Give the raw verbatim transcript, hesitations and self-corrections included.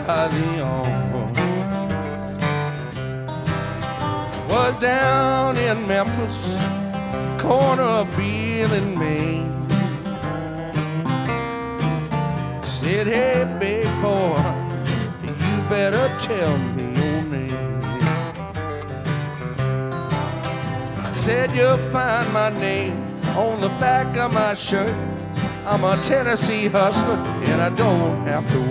Leon. Was down in Memphis, corner of Beale and Main. Said, hey, big boy, you better tell me your name. I said, you'll find my name on the back of my shirt. I'm a Tennessee hustler, and I don't have to